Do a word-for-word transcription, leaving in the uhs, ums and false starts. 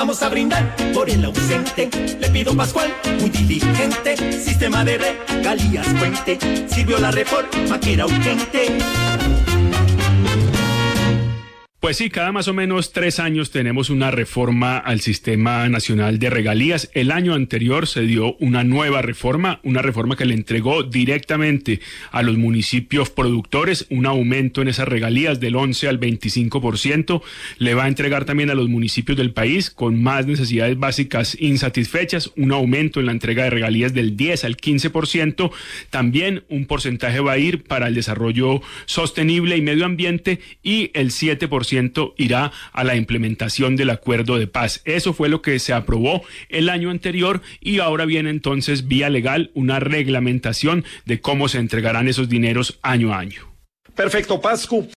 Vamos a brindar por el ausente. Le pido Pascual, muy diligente. Sistema de regalías puente. Sirvió la reforma que era urgente. Pues sí, cada más o menos tres años tenemos una reforma al Sistema Nacional de Regalías. El año anterior se dio una nueva reforma, una reforma que le entregó directamente a los municipios productores un aumento en esas regalías del once al veinticinco por ciento. Le va a entregar también a los municipios del país con más necesidades básicas insatisfechas un aumento en la entrega de regalías del diez al quince por ciento. También un porcentaje va a ir para el desarrollo sostenible y medio ambiente y el siete por ciento irá a la implementación del acuerdo de paz. Eso fue lo que se aprobó el año anterior y ahora viene entonces vía legal una reglamentación de cómo se entregarán esos dineros año a año. Perfecto, Pascu.